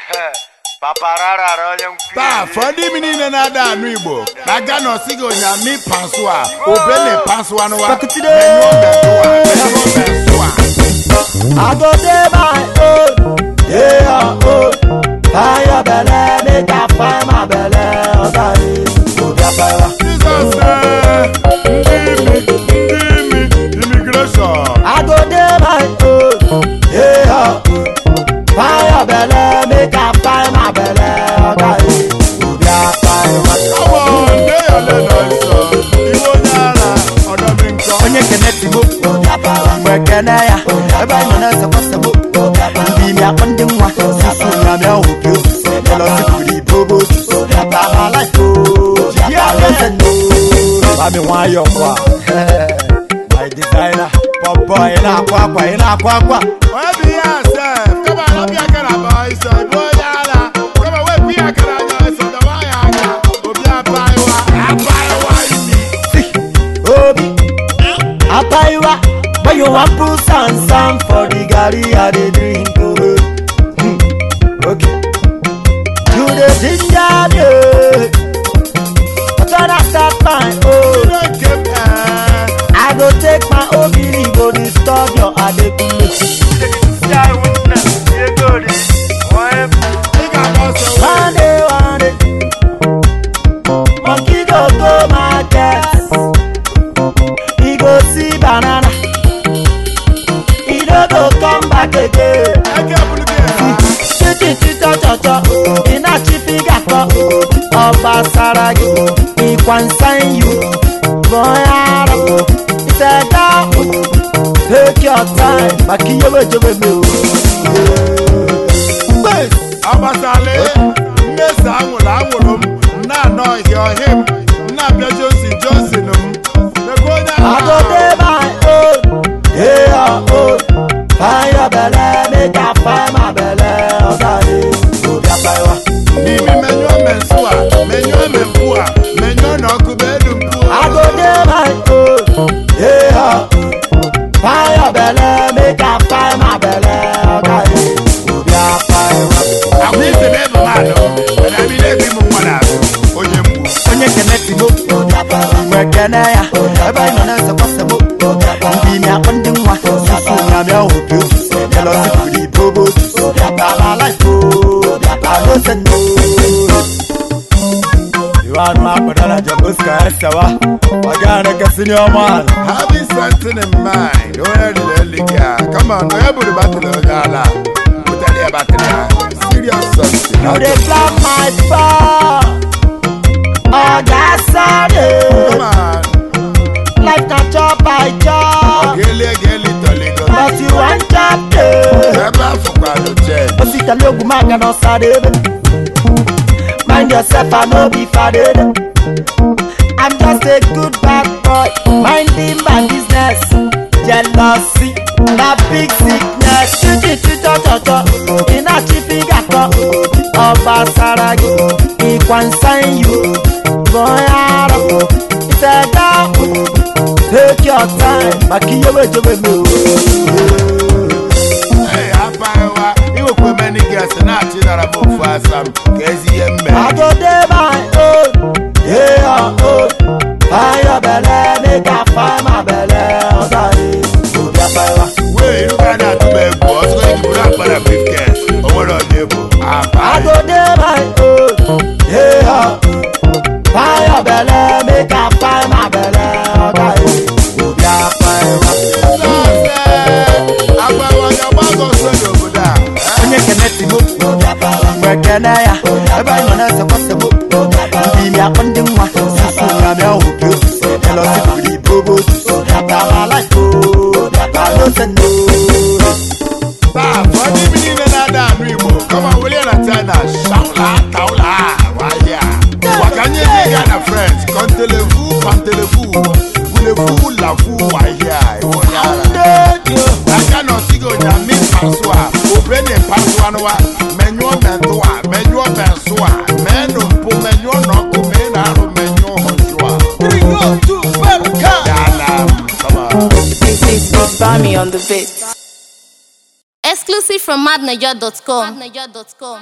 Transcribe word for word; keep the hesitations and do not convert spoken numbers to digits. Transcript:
taa fọdụ imi niile na-ada anụ Igbo na Ghana osigo nyami pasua obele pasua no wa menyo besua menyo besua I go dey my own, dey your own. Find your belle, make I find my belle. Osayi, go be a fire. Jesus eh, ndimi, ndimi, immigration. I go dey my own, dey your own. Find your belle, make I find my belle. Osayi, go be a fire. Come on, dey your lane also. Iwo nyala, odo mi nko. Onye keneti mo, go be a fire. Mwe kene ya, eba ino na se kwase mo. Ndi mi akonde mwa, sisu na mi ahopio. Hello, sikuri bobo. Tama life o, yeah, listen no. Mami wa yo kwa. My designer, pop boy ina kwa kwa ina kwa kwa. Oya bi yourself, come on, obi akara boy, so boy nyala. Come on, we bi akara boy, so the boy aga. Obi apaiwa, apaiwa ini. Obi, apaiwa. When you want put some some for the gari I dey drink oh. Hmm. Okay. You the ginger me. Try to start my own. I go take my obi go disturb your adekule. One day, one day, monkey go go market. He go see banana. He no go come back again. Titi tita tata, ina chifiga ko. Oba saragi, he can sign you. Boyara, it's a dog. Take your time, makiyo wejowe me. Abasale, Mesa Amula Amulum, na no hear him, na Bia Johnson Johnson. I go dey my own, dey your own. Find your belle, make I find my belle. Osayi, go be a fire. Mimi menyo mensua, menyo mempua, menyo no kubedu mpua. I go dey my own, dey your own. Find your belle, make I find my belle. Osayi, go be a fire. I miss the baby man, and I be letting him one out. Oye mbu, Onye keneti mo, go be a fire. Mwe kene ya, eba ino na se kwase mo. Ndi mi akonde mwa, sisu na mi ahopio. Hello, sikuri bobo. Tama life o, I no say no. You are my brother, Jabuska Esawa. Wagana Casinio man. having something in mind, don't let the girl. Come on, go ahead with the battle of Gala. Put that battle, serious something. Now they plan my spot. Oh, that's Come it. on, Life not chop by chop. Gele Gele Toligo. But you want chop it. Never forget to check. But sit a look, man, and not sad. Mind yourself, I know be faded. I'm just a good bad boy, minding my business. Jealousy, that big sickness. Chuchi chucho chocho, in a chippy gako. Oba saragi, he can sign you. Boyara, it's a dog. Take your time, makiyo wejowe me. Hey, Apaiwa, you will many guests and not that about for some crazy I man. go dey my own, dey your own. Find your belle, make I find my belle. Osayi, go be a fire. Wait, look at that to make boss. So you put up for a fifty. Or what are you? I go dey my own, dey your own. Find your belle, make I find my belle. Osayi, go be a fire. Onye keneti mo, mwe kene ya, eba ino na se kwase mo. Ndi mi akonde mwa, sisu na mi ahopio. Hello, sikuri bobo. Tama life o, I no say no. Come on, William Atana, Shaula, Taula, Waya. Wakanye Ghana friends, Contelevou, Pantelevou, Voulez-vous la fou, Waya, Waya. Wakano Sigo, Yami Passoa, Obrene Passoa, Menyo Mendoa, Menyo Bensoa, Meno, Menyo Noko, Menaro, Menyo Honjoa. Three, go, two, one, come. Come on. This is Bami on the beat. Exclusive from mad niger dot com.